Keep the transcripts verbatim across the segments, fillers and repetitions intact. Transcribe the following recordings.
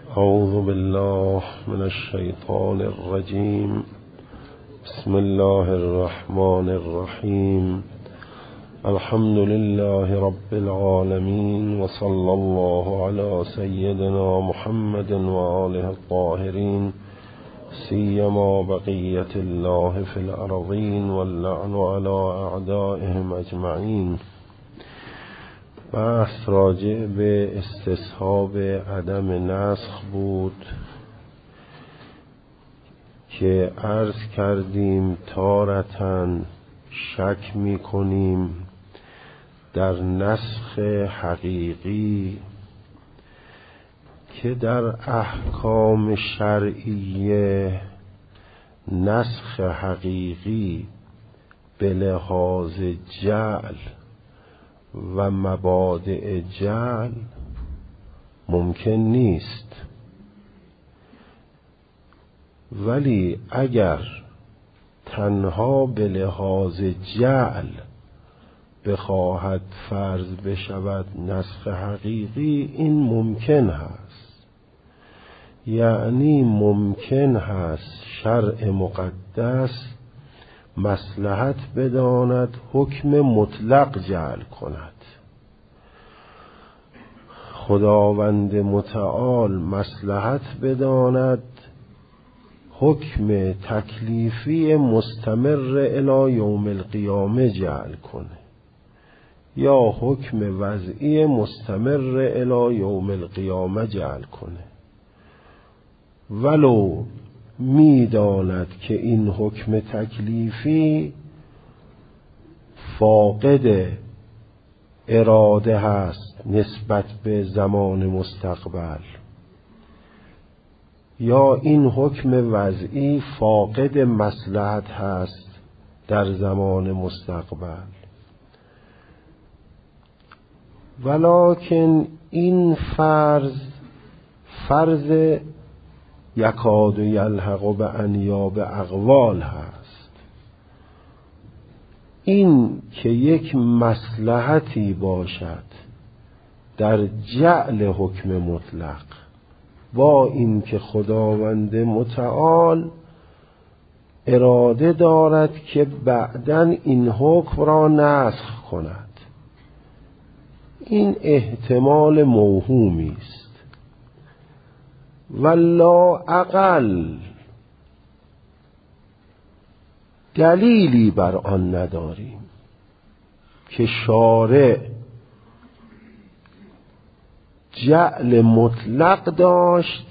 اعوذ بالله من الشیطان الرجیم. بسم الله الرحمن الرحیم. الحمد لله رب العالمین و صلی الله علی سیدنا محمد و آله الطاهرین، سیما بقیت الله فی الارضین واللعن علی اعدائهم اجمعین. بحث راجع به استصحاب عدم نسخ بود که عرض کردیم تارتاً شک می کنیم در نسخ حقیقی که در احکام شرعیه نسخ حقیقی به لحاظ جعل و مبادئ جعل ممکن نیست، ولی اگر تنها به لحاظ جعل بخواهد فرض بشود نسخ حقیقی، این ممکن هست. یعنی ممکن هست شرع مقدس مصلحت بداند حکم مطلق جعل کند، خداوند متعال مصلحت بداند حکم تکلیفی مستمر الی یوم القیامه جعل کنه، یا حکم وضعی مستمر الی یوم القیامه جعل کنه، ولو می داند که این حکم تکلیفی فاقد اراده هست نسبت به زمان مستقبل، یا این حکم وضعی فاقد مصلحت هست در زمان مستقبل. ولکن این فرض فرض یکاد و یلحق به انیاب اقوال هست. این که یک مصلحتی باشد در جعل حکم مطلق، با این که خداوند متعال اراده دارد که بعداً این حکم را نسخ کند، این احتمال موهومی است. ولا اقل دلیلی بر آن نداریم که شارع جعل مطلق داشت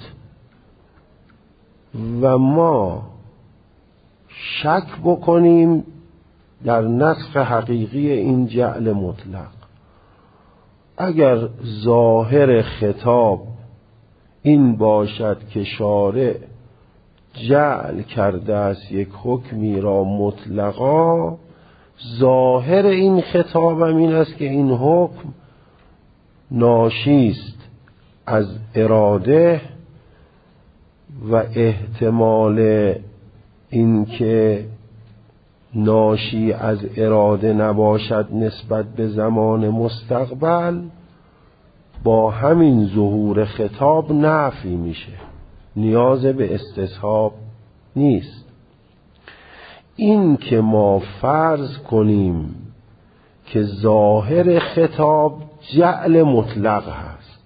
و ما شک بکنیم در نسخ حقیقی این جعل مطلق. اگر ظاهر خطاب این باشد که شارع جعل کرده است یک حکمی را مطلقا، ظاهر این خطاب هم این است که این حکم ناشی است از اراده، و احتمال این که ناشی از اراده نباشد نسبت به زمان مستقبل با همین ظهور خطاب نفی میشه، نیاز به استصحاب نیست. این که ما فرض کنیم که ظاهر خطاب جعل مطلق هست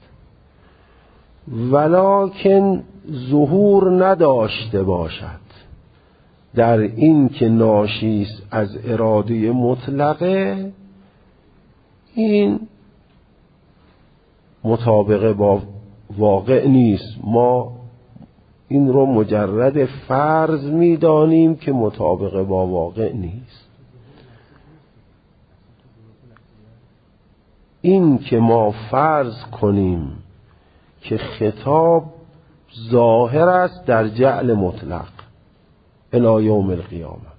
ولکن ظهور نداشته باشد در این که ناشی است از اراده مطلقه، این مطابق با واقع نیست. ما این رو مجرد فرض می دانیم که مطابق با واقع نیست. این که ما فرض کنیم که خطاب ظاهر است در جعل مطلق الی یوم القیامه،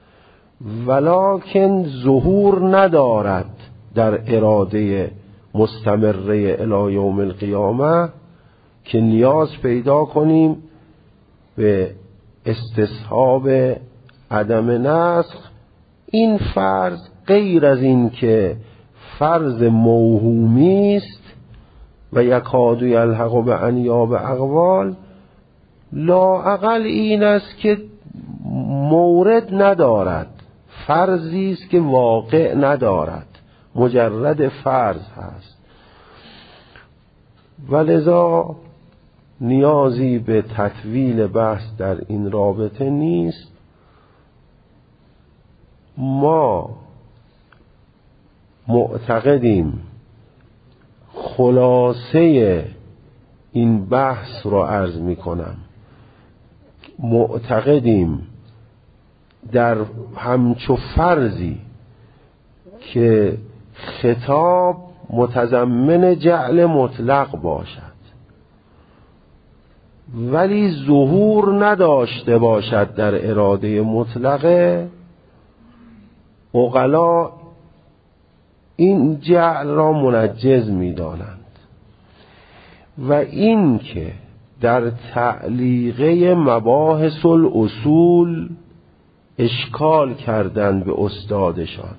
ولکن ظهور ندارد در اراده مستمره الی یوم القیامه، که نیاز پیدا کنیم به استصحاب عدم نسخ. این فرض غیر از این که فرض موهومی است و یکاد یلحق به انیاب اقوال، لااقل این است که مورد ندارد، فرضی است که واقع ندارد، مجرد فرض هست. ولذا نیازی به تطویل بحث در این رابطه نیست. ما معتقدیم خلاصه این بحث رو عرض می کنم، معتقدیم در همچو فرضی که خطاب متضمن جعل مطلق باشد ولی ظهور نداشته باشد در اراده مطلقه، عقلا این جعل را منجز می دانند. و این که در تعلیقه مباحث الاصول اشکال کردند به استادشان،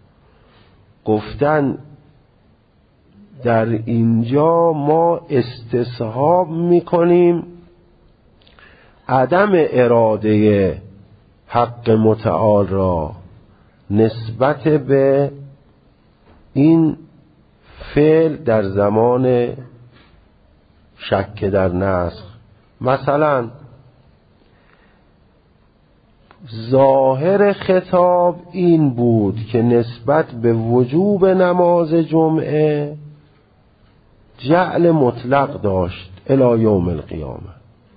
گفتن در اینجا ما استصحاب میکنیم عدم اراده حق متعال را نسبت به این فعل در زمان شک در نسخ. مثلا ظاهر خطاب این بود که نسبت به وجوب نماز جمعه جعل مطلق داشت الی یوم القیامه،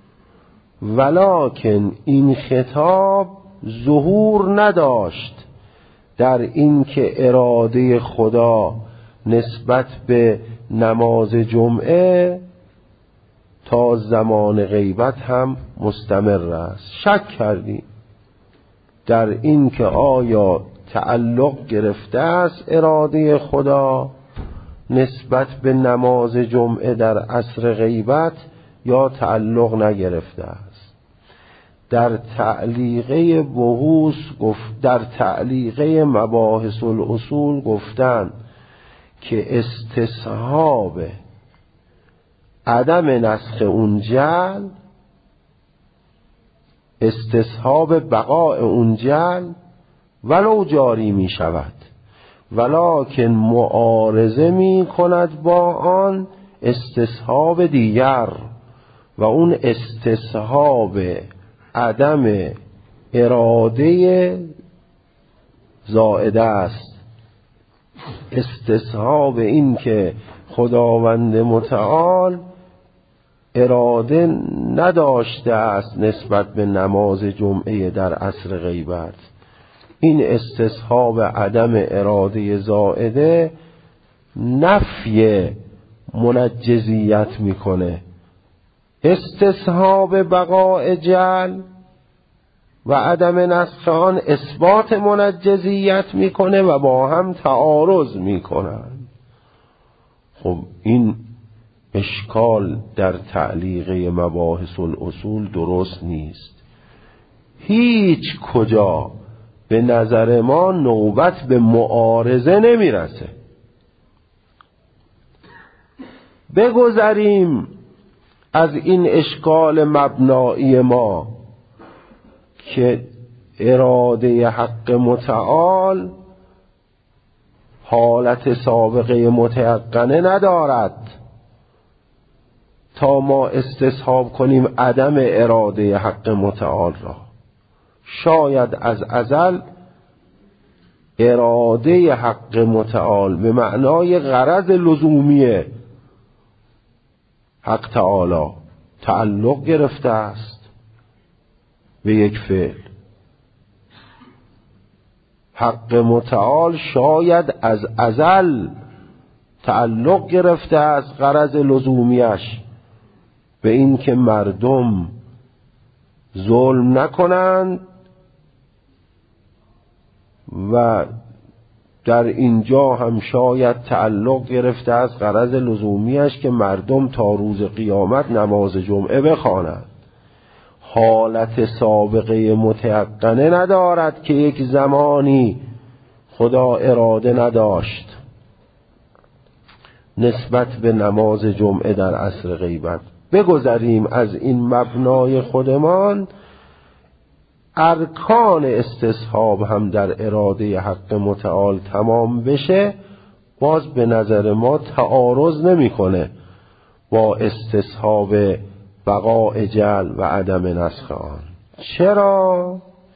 ولکن این خطاب ظهور نداشت در این که اراده خدا نسبت به نماز جمعه تا زمان غیبت هم مستمر است. شک کردیم در این که آیا تعلق گرفته است اراده خدا نسبت به نماز جمعه در عصر غیبت یا تعلق نگرفته است. در تعلیقه بحوث گفت، در تعلیقه مباحث الاصول گفتن که استصحاب عدم نسخ اون جعل، استصحاب بقاء اون جعل ولو جاری می شود ولکن معارضه می کند با آن استصحاب دیگر و اون استصحاب عدم اراده زائده است. استصحاب این که خداوند متعال اراده نداشته است نسبت به نماز جمعه در عصر غیبت، این استصحاب عدم اراده زائده نفی منجزیت میکنه. استصحاب بقاء جعل و عدم نسخ آن اثبات منجزیت میکنه و با هم تعارض میکنن. خب این اشکال در تعلیقه مباحث الاصول درست نیست. هیچ کجا به نظر ما نوبت به معارضه نمیرسه. بگذریم از این اشکال مبنایی ما که اراده حق متعال حالت سابقه متیقنه ندارد تا ما استصحاب کنیم عدم اراده حق متعال را. شاید از ازل اراده حق متعال به معنای غرض لزومی حق تعالی تعلق گرفته است به یک فعل. حق متعال شاید از ازل تعلق گرفته است غرض لزومیش به این که مردم ظلم نکنند و در اینجا هم شاید تعلق گرفته است غرض لزومیش که مردم تا روز قیامت نماز جمعه بخوانند. حالت سابقه متیقنه ندارد که یک زمانی خدا اراده نداشت نسبت به نماز جمعه در عصر غیبت. بگذریم از این مبنای خودمان، ارکان استصحاب هم در اراده حق متعال تمام بشه، باز به نظر ما تعارض نمیکنه با استصحاب بقاء جعل و عدم نسخ آن. چرا؟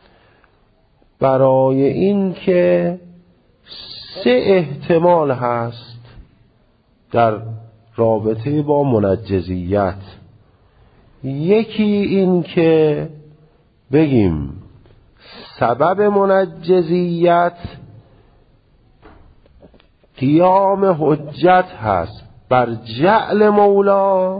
برای این که سه احتمال هست در رابطه با منجزیت. یکی این که بگیم سبب منجزیت قیام حجت هست بر جعل مولا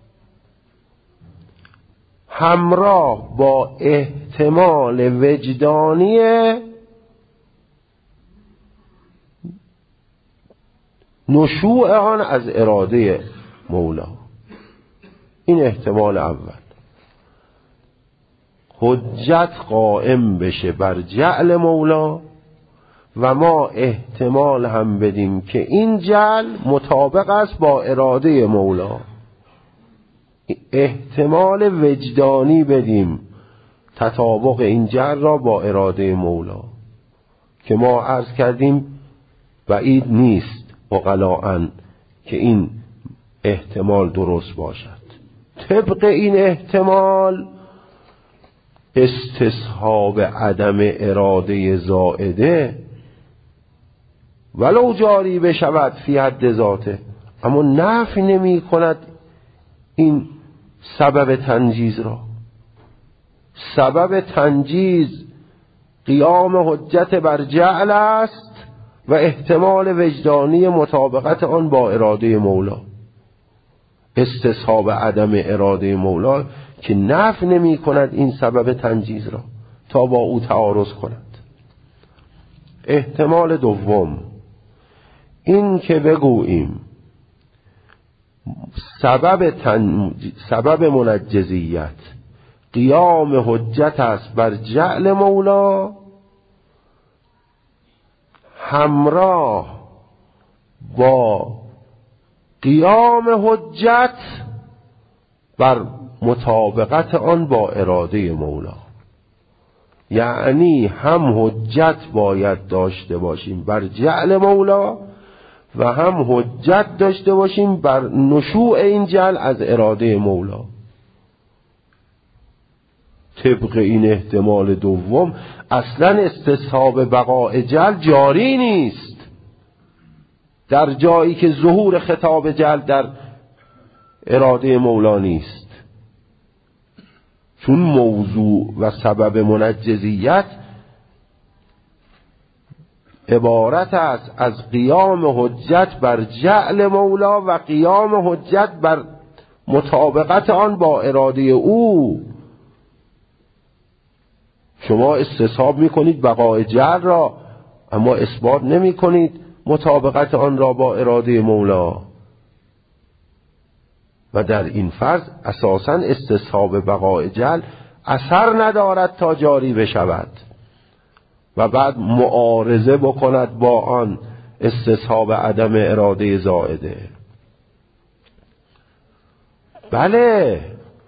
همراه با احتمال وجدانی نشوع آن از اراده مولا. این احتمال اول، حجت قائم بشه بر جعل مولا و ما احتمال هم بدیم که این جعل مطابق است با اراده مولا، احتمال وجدانی بدیم تطابق این جعل را با اراده مولا، که ما عرض کردیم بعید نیست عقلاً که این احتمال درست باشد. طبق این احتمال استصحاب عدم اراده زائده ولو جاری بشود فی حد ذاته، اما نفی نمی کند این سبب تنجیز را. سبب تنجیز قیام حجت بر جعل است و احتمال وجدانی مطابقت آن با اراده مولا. استصحاب عدم اراده مولا که نفی نمی کند این سبب تنجیز را تا با او تعارض کند. احتمال دوم این که بگوییم سبب, تن... سبب منجزیت قیام حجت است بر جعل مولا همراه با قیام حجت بر مطابقت آن با اراده مولا. یعنی هم حجت باید داشته باشیم بر جعل مولا و هم حجت داشته باشیم بر نشوع این جعل از اراده مولا. طبق این احتمال دوم اصلا استصحاب بقاء جعل جاری نیست در جایی که ظهور خطاب جعل در اراده مولا نیست، چون موضوع و سبب منجزیت عبارت است از قیام حجت بر جعل مولا و قیام حجت بر مطابقت آن با اراده او. شما استصحاب میکنید بقاء جعل را، اما اثبات نمی کنید مطابقت آن را با اراده مولا، و در این فرض اساساً استصحاب بقاء جعل اثر ندارد تا جاری بشود و بعد معارضه بکند با آن استصحاب عدم اراده زائده. بله،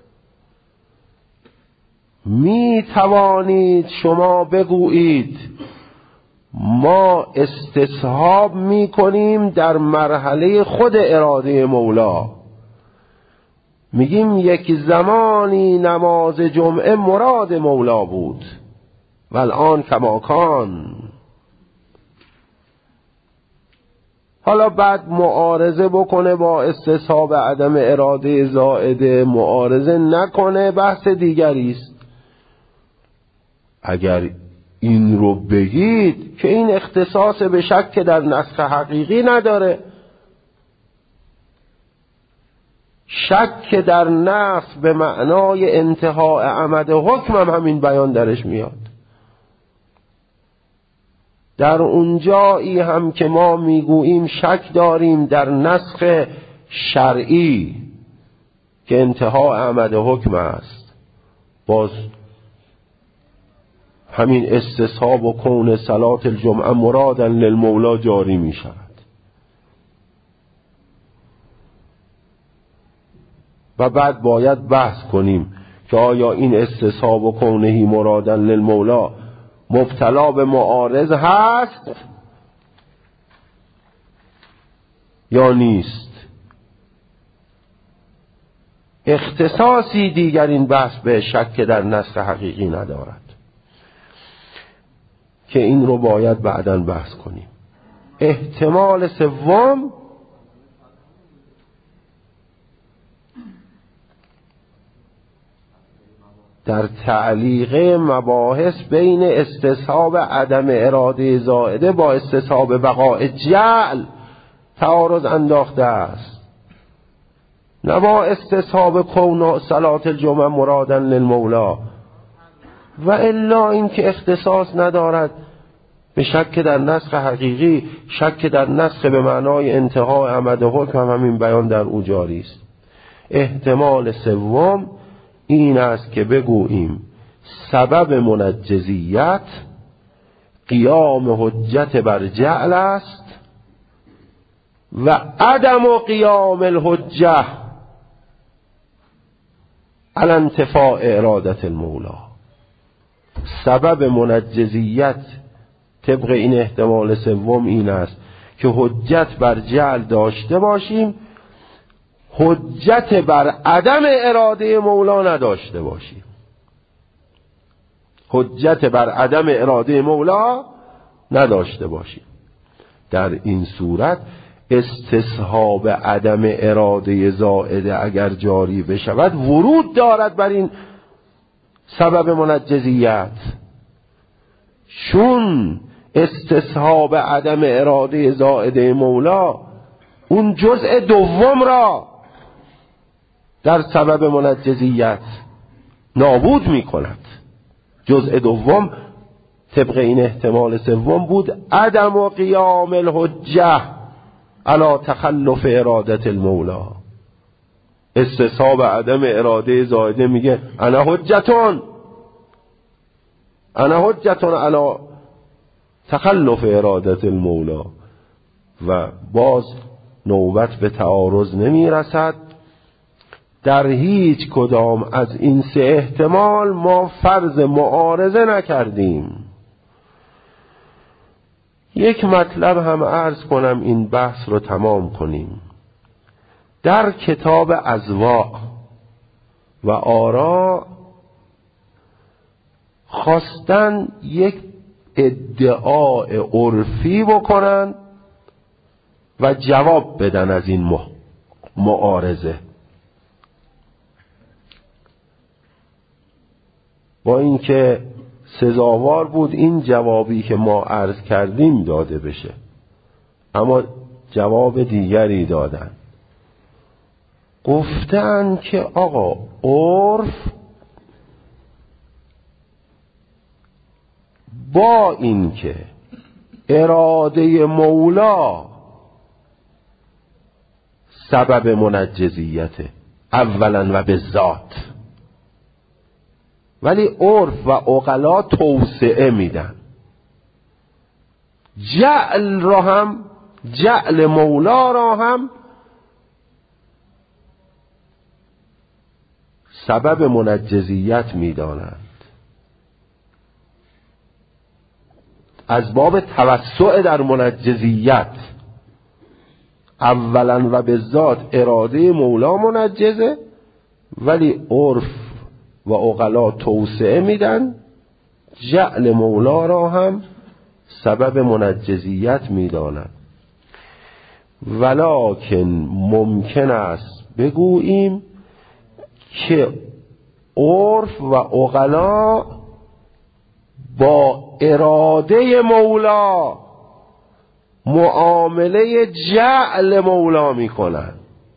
می توانید شما بگویید ما استصحاب می کنیم در مرحله خود اراده مولا، میگیم یک زمانی نماز جمعه مراد مولا بود و الان کماکان. حالا بعد معارضه بکنه با استصحاب عدم اراده زائده، معارضه نکنه بحث دیگری است. اگر این رو بگید که این اختصاص به شک در نسخ حقیقی نداره، شک در نسخ به معنای انتهاء عمد حکم هم همین بیان درش میاد. در اونجایی هم که ما میگوییم شک داریم در نسخ شرعی که انتهاء عمد حکم است، باز همین استصحاب و کون صلات الجمعه مرادا للمولا جاری می شود. و بعد باید بحث کنیم که آیا این استصحاب و کونهی مرادن للمولا مبتلا به معارض هست یا نیست. اختصاصی دیگر این بحث به شک در نسخ حقیقی ندارد که این رو باید بعداً بحث کنیم. احتمال سوم در تعلیق مباحث بین استصحاب عدم اراده زائده با استصحاب بقاء جعل تعارض انداخته است، نه با استصحاب کون صلات الجمعه مرادن للمولا. و الا این که اختصاص ندارد به شک در نسخ حقیقی، شک در نسخ به معنای انتهای عمد حکم هم همین بیان در او جاری است. احتمال سوم این است که بگوییم سبب منجزیت قیام حجت بر جعل است و عدم و قیام الحجه علی انتفاء ارادت المولا. سبب منجزیت طبق این احتمال سوم این است که حجت بر جعل داشته باشیم، حجت بر عدم اراده مولا نداشته باشیم. حجت بر عدم اراده مولا نداشته باشیم. در این صورت استصحاب عدم اراده زائده اگر جاری بشود ورود دارد بر این سبب منجزیت، چون استصحاب عدم اراده زائده مولا اون جزء دوم را در سبب منجزیت نابود می کند. جزء دوم طبق این احتمال سوم بود عدم و قیام الحجه علی تخلف ارادت المولا. استصحاب عدم اراده زائده میگه انا حجتون انا حجتون علی تخلف ارادت المولا و باز نوبت به تعارض نمی رسد. در هیچ کدام از این سه احتمال ما فرض معارضه نکردیم. یک مطلب هم عرض کنم این بحث رو تمام کنیم. در کتاب اذواق و آرا خواستن یک ادعای عرفی بکنن و جواب بدن از این معارضه، با اینکه سزاوار بود این جوابی که ما عرض کردیم داده بشه، اما جواب دیگری دادن. گفتن که آقا عرف با اینکه اراده مولا سبب منجزیته اولا و به ذات، ولی عرف و عقلا توسعه میدن. جعل را هم جعل مولا را هم سبب منجزیت میدانند، از باب توسع در منجزیت. اولا و به ذات اراده مولا منجزه، ولی عرف و عقلا توسعه میدن، جعل مولا را هم سبب منجزیت میدانند. ولکن ممکن است بگوییم که عرف و عقلا با اراده مولا معامله جعل مولا میکنن.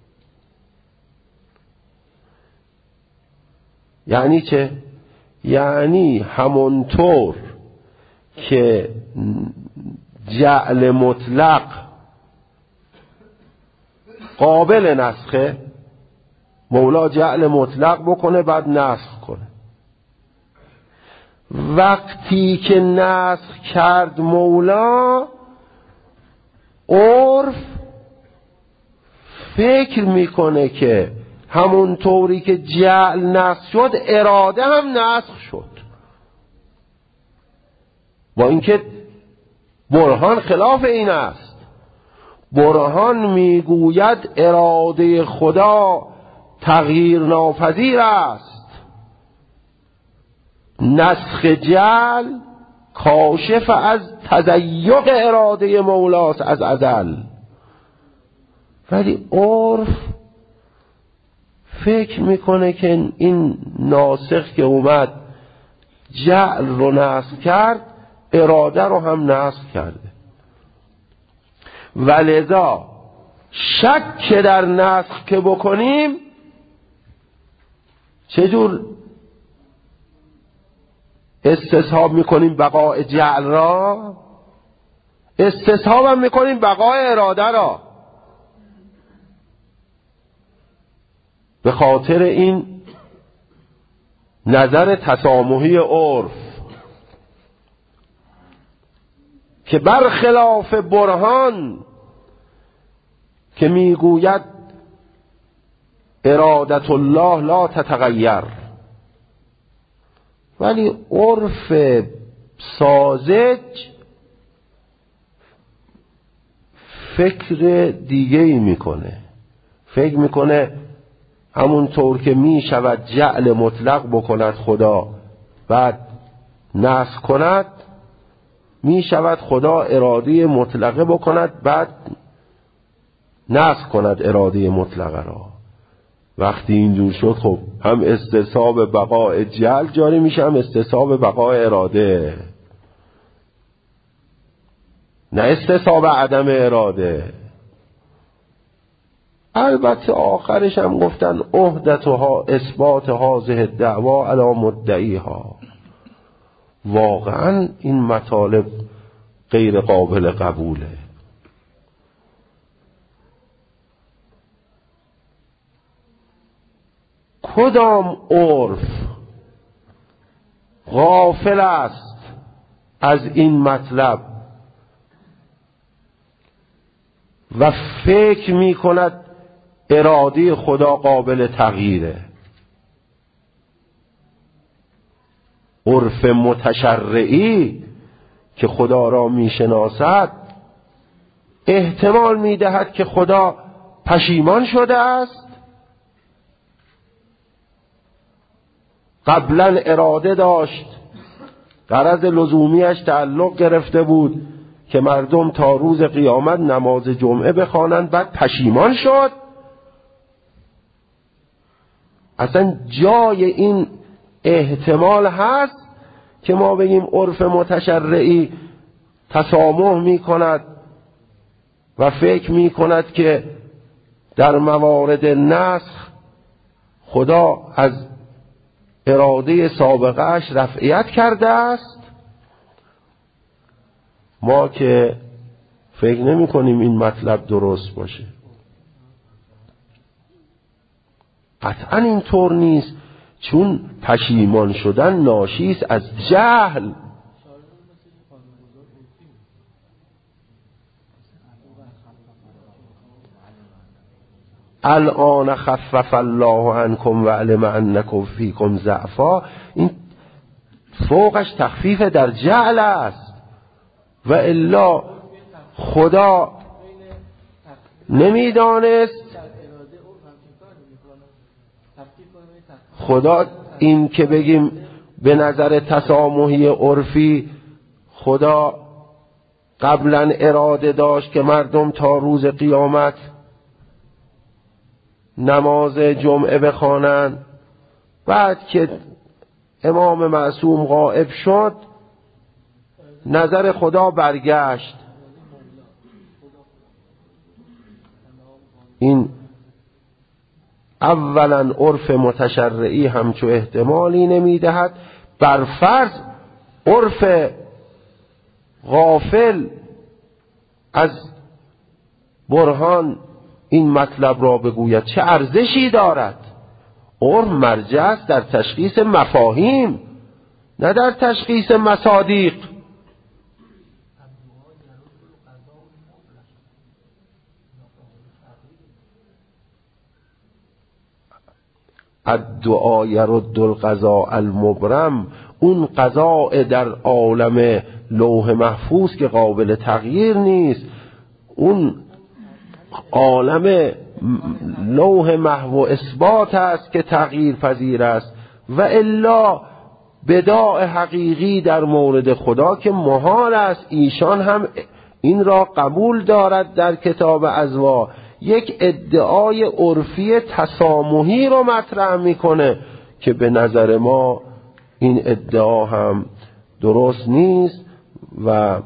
یعنی چه؟ یعنی همونطور که جعل مطلق قابل نسخه، مولا جعل مطلق بکنه بعد نسخ کنه. وقتی که نسخ کرد مولا، عرف فکر میکنه که همون طوری که جعل نسخ شد اراده هم نسخ شد، با اینکه برهان خلاف این است. برهان میگوید اراده خدا تغییر ناپذیر است، نسخ جعل کاشف از تضیق اراده مولاست از ازل. ولی عرف فکر میکنه که این ناسخ که اومد جعل رو نسخ کرد اراده رو هم نسخ کرده، ولذا شک در نسخ که بکنیم چجور استصحاب میکنیم بقای جعل را؟ استصحاب هم میکنیم بقای اراده را. به خاطر این نظر تسامحی عرف که برخلاف برهان که میگوید ارادت الله لا تتغیر، ولی عرف ساذج فکر دیگه ای میکنه. فکر میکنه همونطور که میشود جعل مطلق بکند خدا بعد نسخ کند، میشود خدا اراده مطلقه بکند بعد نسخ کند اراده مطلقه را. وقتی اینجور شد خب هم استصحاب بقای جعل جاری میشه هم استصحاب بقای اراده، نه استصحاب عدم اراده. البته آخرش هم گفتن عهدتها اثبات هذه دعوا علی مدعیها. واقعا این مطالب غیر قابل قبوله. کدام عرف غافل است از این مطلب و فکر می کند اراده خدا قابل تغییره؟ عرف متشرعی که خدا را می شناسد احتمال می دهد که خدا پشیمان شده است، قبلا اراده داشت، غرض لزومیش تعلق گرفته بود که مردم تا روز قیامت نماز جمعه بخوانند، بعد پشیمان شد. اصلا جای این احتمال هست که ما بگیم عرف متشرعی تسامح می کند و فکر می کند که در موارد نسخ خدا از اراده سابقهش رفعیت کرده است؟ ما که فکر نمی کنیم این مطلب درست باشه. قطعا این طور نیست، چون پشیمان شدن ناشی است از جهل. الان خفف الله عنکم و علم انکم فیکم ضعفا، این فوقش تخفیف در جهل است. و الا خدا نمیدانست، خدا این که بگیم به نظر تسامحی عرفی خدا قبلا اراده داشت که مردم تا روز قیامت نماز جمعه بخوانند، بعد که امام معصوم غائب شد نظر خدا برگشت. این اولا عرف متشرعی همچو احتمالی نمیدهد. بر فرض عرف غافل از برهان این مطلب را بگوید چه ارزشی دارد؟ عرف مرجع است در تشخیص مفاهیم نه در تشخیص مصادیق. الدعا یرد القضاء المبرم، اون قضاء در عالم لوح محفوظ که قابل تغییر نیست، اون عالم لوح محو اثبات است که تغییر پذیر است. و الا بداع حقیقی در مورد خدا که محال است ایشان هم این را قبول دارد در کتاب ازوا، یک ادعای عرفی تسامحی رو مطرح میکنه که به نظر ما این ادعا هم درست نیست و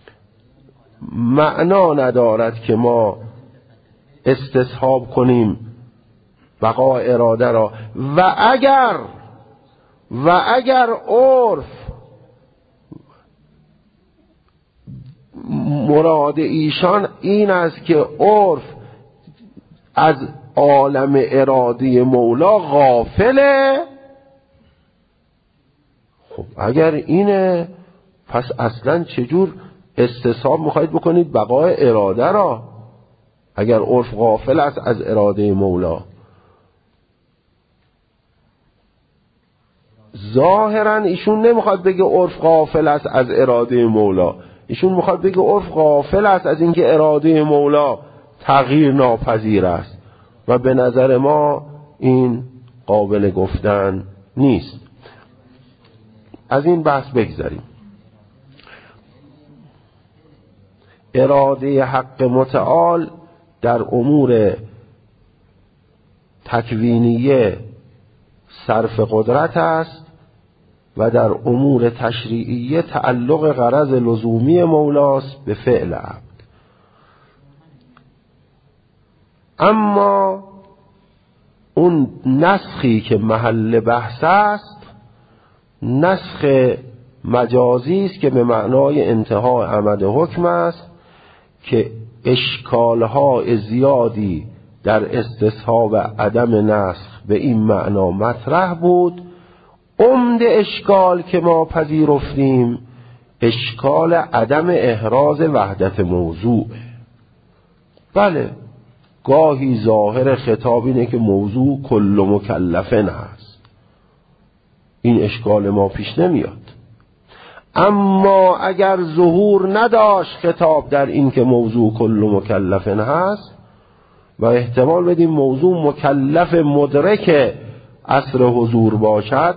معنا ندارد که ما استصحاب کنیم بقا اراده را. و اگر و اگر عرف مراد ایشان این است که عرف از عالم ارادی مولا غافله، خب اگر اینه پس اصلا چجور استصحاب میخواید بکنید بقای اراده را اگر عرف غافل است از اراده مولا؟ ظاهرا ایشون نمیخواد بگه عرف غافل است از اراده مولا، ایشون میخواد بگه عرف غافل است از اینکه اراده مولا تغییر ناپذیر است و به نظر ما این قابل گفتن نیست. از این بحث بگذاریم. اراده حق متعال در امور تکوینیه صرف قدرت است و در امور تشریعیه تعلق غرض لزومی مولاست به فعل عبد. اما اون نسخی که محل بحث است نسخ مجازی است که به معنای انتهای عمد حکم است که اشکالهای زیادی در استصحاب عدم نسخ به این معنا مطرح بود. عمده اشکال که ما پذیرفتیم اشکال عدم احراز وحدت موضوع. بله گاهی ظاهر خطاب اینه که موضوع کل مکلفن هست، این اشکال ما پیش نمیاد. اما اگر ظهور نداشت خطاب در این که موضوع کل مکلفن هست و احتمال بدیم موضوع مکلف مدرک عصر حضور باشد،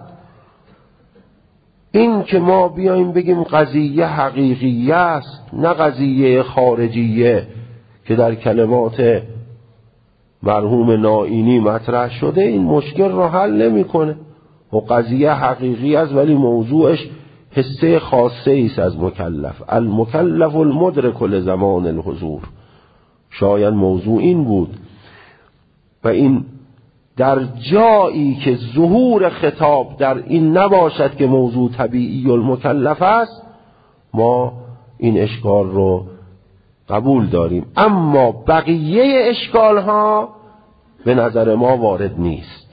این که ما بیایم بگیم قضیه حقیقیه است نه قضیه خارجیه که در کلمات مرحوم نائینی مطرح شده، این مشکل رو حل نمیکنه. و قضیه حقیقی است ولی موضوعش حصه خاصه ایست از مکلف. المکلف المدرک لزمان الحضور، شاید موضوع این بود. و این در جایی که ظهور خطاب در این نباشد که موضوع طبیعی المکلف است ما این اشکال رو قبول داریم. اما بقیه اشکال ها به نظر ما وارد نیست.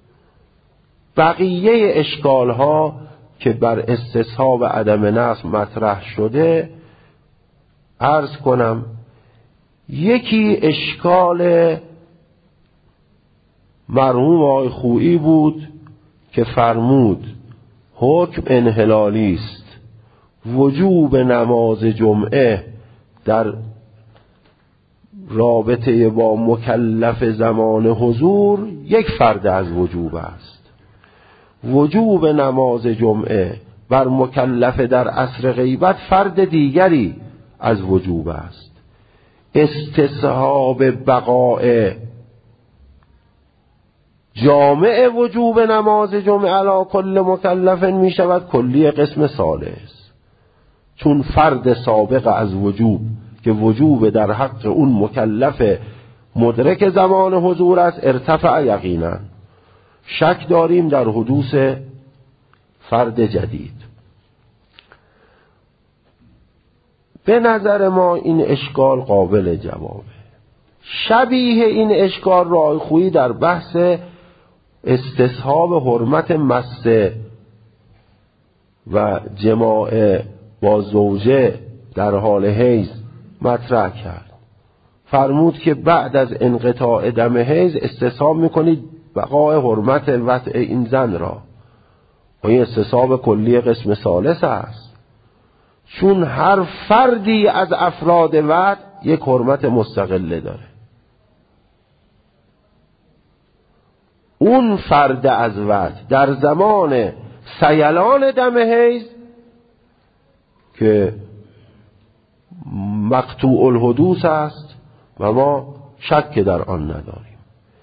بقیه اشکال ها که بر استصحاب عدم نسخ مطرح شده، عرض کنم یکی اشکال مرحوم آقای خویی بود که فرمود حکم انحلالی است، وجوب نماز جمعه در رابطه با مکلف زمان حضور یک فرد از وجوب است. وجوب نماز جمعه بر مکلف در عصر غیبت فرد دیگری از وجوب است. استصحاب بقاء جامع وجوب نماز جمعه علی کل مکلف می شود کلی قسم ثالث، چون فرد سابق از وجوب که وجوب در حق اون مکلف مدرک زمان حضور است ارتفع یقینا. شک داریم در حدوث فرد جدید. به نظر ما این اشکال قابل جوابه. شبیه این اشکال را آقای خویی در بحث استصحاب حرمت مسته و جماع با زوجه در حال حیض مطرح کرد. فرمود که بعد از انقطاع دم حیض استصحاب میکنید بقای حرمت وطء این زن را و این استصحاب کلی قسم ثالث است، چون هر فردی از افراد وطء یک حرمت مستقله داره. اون فرد از وطء در زمان سیلان دم حیض که مقطوع الحدوث است و ما شک در آن نداریم،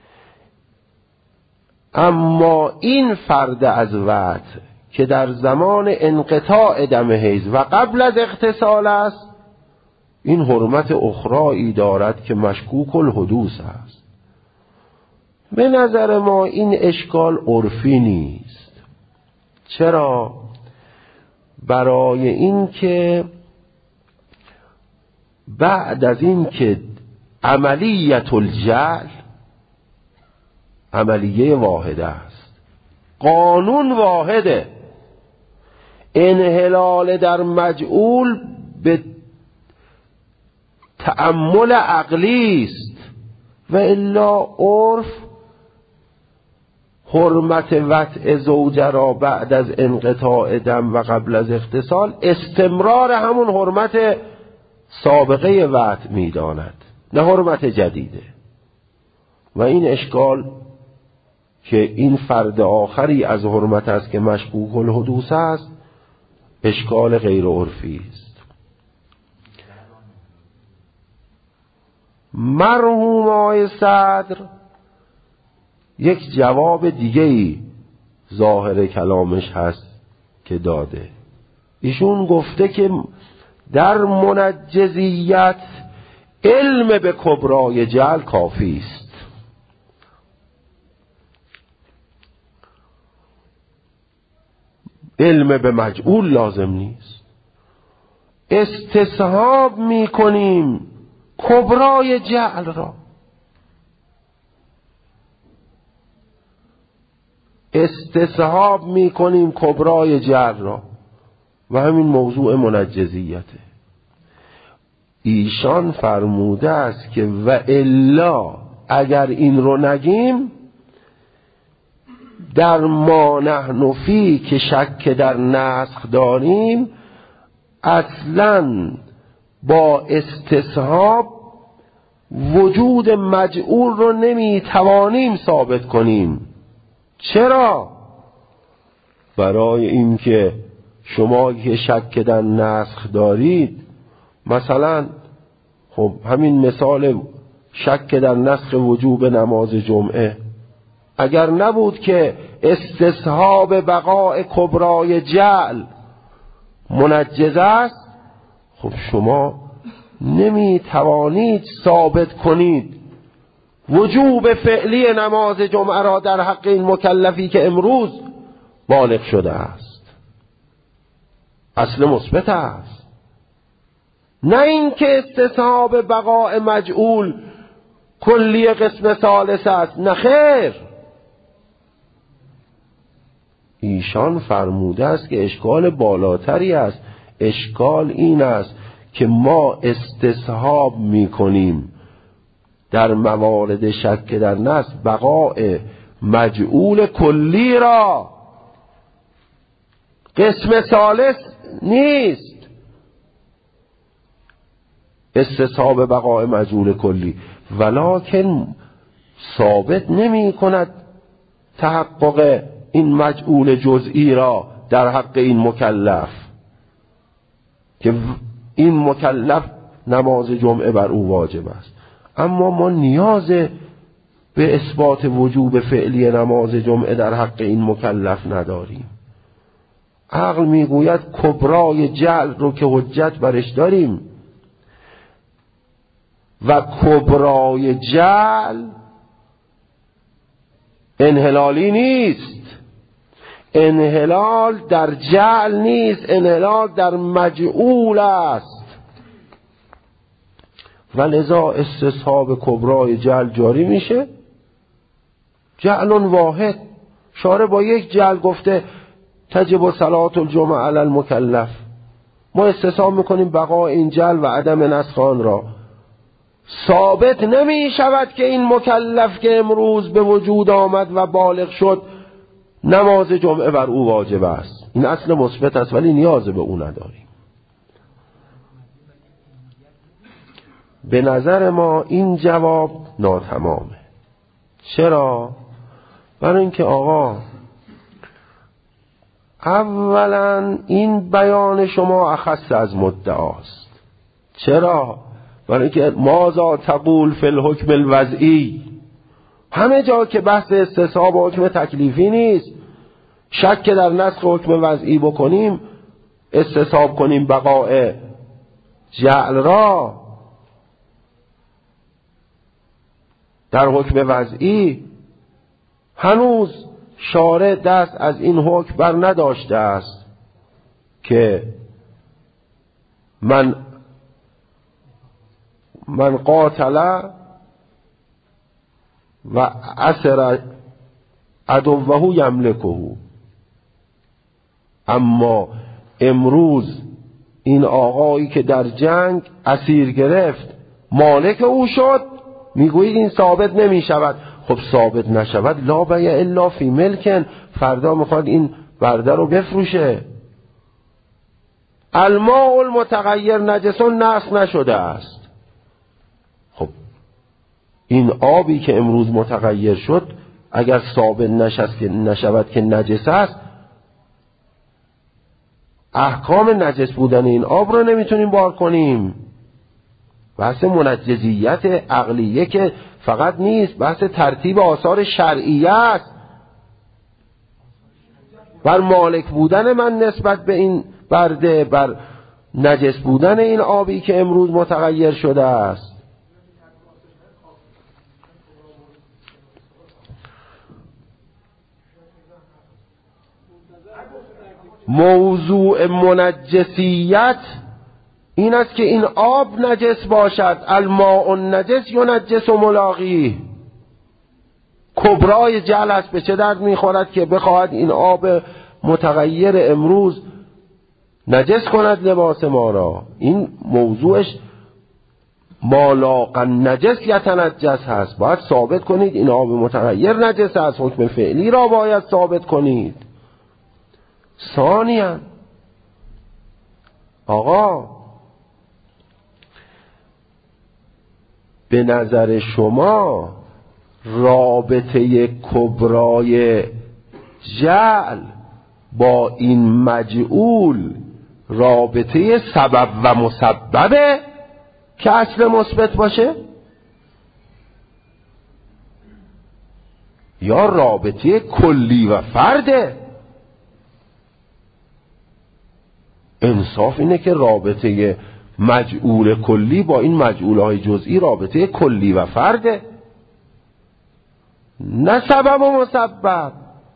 اما این فرد از وطء که در زمان انقطاع دم حیض و قبل از اغتسال است، این حرمت اخرایی دارد که مشکوک الحدوث است. به نظر ما این اشکال عرفی نیست. چرا؟ برای این که بعد از این که عملیت الجعل عملیه واحده است، قانون واحده، انحلال در مجعول به تأمل عقلی است و الا عرف حرمت وطء زوجه را بعد از انقطاع دم و قبل از اغتسال استمرار همون حرمت سابقه وطء می‌داند، نه حرمت جدیده. و این اشکال که این فرد آخری از حرمت است که مشکوک الحدوث است، اشکال غیر عرفی است. مرحوم آقای صدر یک جواب دیگه‌ای ظاهر کلامش هست که داده. ایشون گفته که در منجزیت علم به کبرای جعل کافی است. علم به مجعول لازم نیست. استصحاب میکنیم کبرای جعل را. استصحاب میکنیم کبرای جعل را و همین موضوع منجزیته. ایشان فرموده است که و الا اگر این رو نگیم، در ما نحن فی که شک در نسخ داریم، اصلاً با استصحاب وجود مجعول رو نمی توانیم ثابت کنیم. چرا؟ برای اینکه شما که شک در نسخ دارید، مثلا خب همین مثال شک در نسخ وجوب نماز جمعه، اگر نبود که استصحاب بقاء کبرای جعل منجز است، خب شما نمی توانید ثابت کنید وجوب فعلی نماز جمعه را در حق این مکلفی که امروز بالغ شده است. اصل مثبت است، نه اینکه استصحاب بقاء مجعول کلی قسم ثالث است. نه خیر، ایشان فرموده است که اشکال بالاتری است. اشکال این است که ما استصحاب میکنیم در موارد شک در نسخ بقاء مجعول کلی را، قسم ثالث نیست. استصحاب بقاء مجعول کلی ولکن ثابت نمی کند تحقق این مجعول جزئی را در حق این مکلف که این مکلف نماز جمعه بر او واجب است. اما ما نیاز به اثبات وجوب فعلی نماز جمعه در حق این مکلف نداریم. عقل میگوید کبرای جعل رو که حجت برش داریم و کبرای جعل انحلالی نیست. انحلال در جعل نیست، انحلال در مجعول است. و لذا استصحاب کبرای جعل جاری میشه. جعل واحد، شارع با یک جعل گفته تجب صلاة الجمعه علی المکلف، ما استصحاب میکنیم بقای این جعل و عدم نسخ آن را. ثابت نمی شود که این مکلف که امروز به وجود آمد و بالغ شد نماز جمعه بر او واجب است. این اصل مثبت است ولی نیاز به او نداریم. به نظر ما این جواب ناتمامه. چرا؟ برای اینکه آقا اولا این بیان شما اخص از مدعاست. چرا؟ برای اینکه ماذا تقول فی الحکم الوضعی، همه جا که بحث استصحاب و حکم تکلیفی نیست، شک که در نسخ حکم وضعی بکنیم استصحاب کنیم بقاء جعل را در حکم وضعی، هنوز شارع دست از این حکم بر نداشته است که من من قاتل و اسر عدوه یملکه. اما امروز این آقایی که در جنگ اسیر گرفت مالک او شد، میگویید این ثابت نمی شود. خب ثابت نشود لا بیع الا فی ملکن، فردا میخواد این برده رو بفروشه. الماء المتغیر نجسون نسخ نشده است. خب این آبی که امروز متغیر شد اگر ثابت نشست که نشود که نجس است، احکام نجس بودن این آب رو نمیتونیم بار کنیم. بحث منجزیت عقلیه که فقط نیست، بحث ترتیب آثار شرعیه است. بر مالک بودن من نسبت به این برده، بر نجس بودن این آبی که امروز متغیر شده است. موضوع منجسیت این است که این آب نجس باشد. الماء النجس ینجس ملاقیه. کبرای جعل است. به چه درد میخورد که بخواهد این آب متغیر امروز نجس کند لباس ما را؟ این موضوعش مالاق النجس یتنجس هست. باید ثابت کنید این آب متغیر نجس است. حکم فعلی را باید ثابت کنید. ثانیاً آقا به نظر شما رابطه کبرای جعل با این مجعول رابطه سبب و مسببه که اصل مثبت باشه، یا رابطه کلی و فرده؟ انصاف اینه که رابطه مجعول کلی با این مجعولهای جزئی رابطه کلی و فرده، نه سبب و مسبب.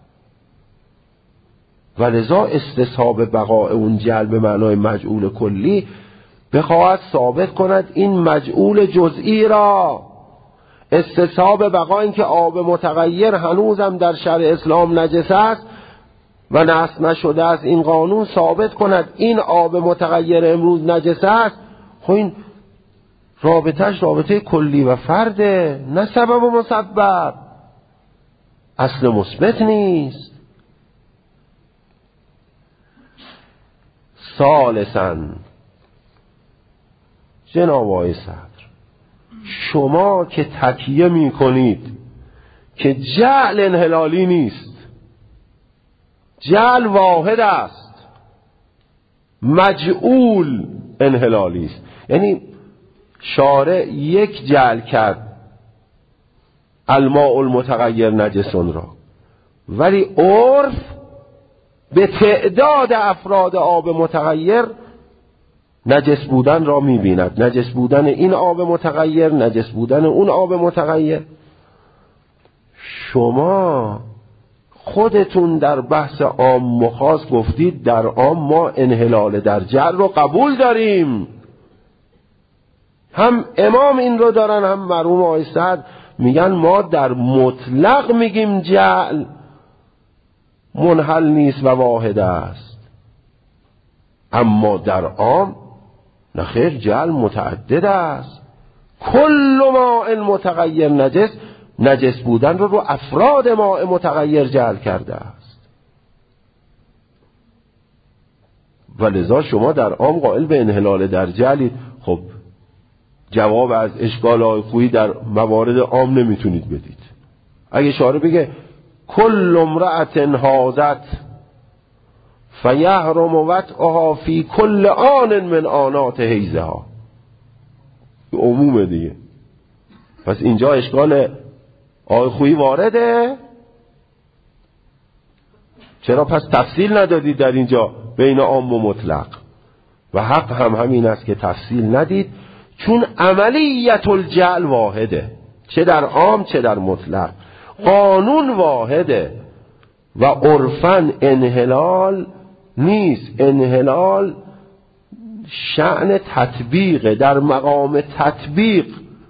و لذا استصحاب بقاء اون جعل به معنای مجعول کلی بخواهد ثابت کند این مجعول جزئی را. استصحاب بقاء این که آب متغیر هنوزم در شرع اسلام نجس است و نسخ نشده است، این قانون ثابت کند این آب متغیر امروز نجس است. خب این رابطهش رابطه کلی و فرده، نه سبب و مسبب. اصل مثبت نیست. ثالثاً جناب آقای صدر، شما که تکیه می کنید که جعل انحلالی نیست، جعل واحد است، مجعول انحلالی است. یعنی شارع یک جعل کرد الماء المتغیر نجسون را، ولی عرف به تعداد افراد آب متغیر نجس بودن را می‌بیند. نجس بودن این آب متغیر، نجس بودن اون آب متغیر. شما خودتون در بحث عام و خاص گفتید در عام ما انحلال در جعل رو قبول داریم. هم امام این رو دارن، هم مرحوم آقای سعد میگن ما در مطلق میگیم جعل منحل نیست و واحد است، اما در عام نخیر جعل متعدد است. کل ماء متغیر نجس، نجس بودن رو رو افراد ماء متغیر جعل کرده است. ولذا شما در عام قائل به انحلال در جعلید. خب جواب از اشکال آقای خویی در موارد عام نمیتونید بدید. اگه شارع بگه کل امرأت حاضت فیحرم وطئها فی کل آن من آنات حیضها، عمومه دیگه. پس اینجا اشکال آقای خویی وارده. چرا پس تفصیل ندادید در اینجا بین عام و مطلق؟ و حق هم همین است که تفصیل ندید، چون عملیت الجعل واحده، چه در عام چه در مطلق قانون واحده و عرفاً انحلال نیست. انحلال شأن تطبیق، در مقام تطبیق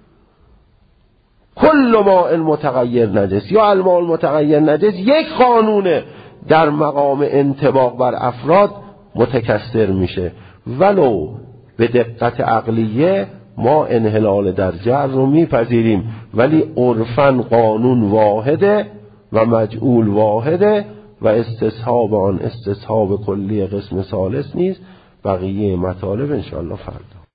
کل ماء متغیر نجس یا الماء المتغیر نجس یک قانونه، در مقام انطباق بر افراد متکثر میشه. ولو به دقت عقلیه ما انحلال در جعل رو میپذیریم، ولی عرفاً قانون واحده و مجعول واحده و استصحاب آن استصحاب کلی قسم ثالث نیست. بقیه مطالب انشاءالله فردا.